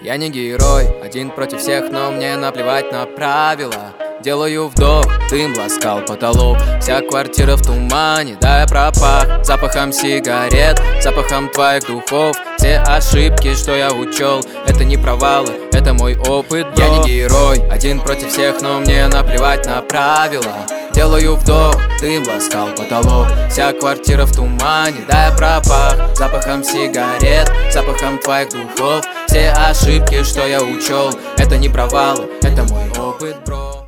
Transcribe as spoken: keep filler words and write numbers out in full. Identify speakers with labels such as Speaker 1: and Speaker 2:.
Speaker 1: Я не герой, один против всех, но мне наплевать на правила. Делаю вдох, дым ласкал потолок. Вся квартира в тумане, да я пропах запахом сигарет, запахом твоих духов. Все ошибки, что я учел, это не провалы, это мой опыт, бро. Я не герой, один против всех, но мне наплевать на правила. Делаю вдох, дым ласкал потолок. Вся квартира в тумане, да я пропах запахом сигарет, запахом твоих духов. Все ошибки, что я учел, это не провалы, это мой опыт, бро.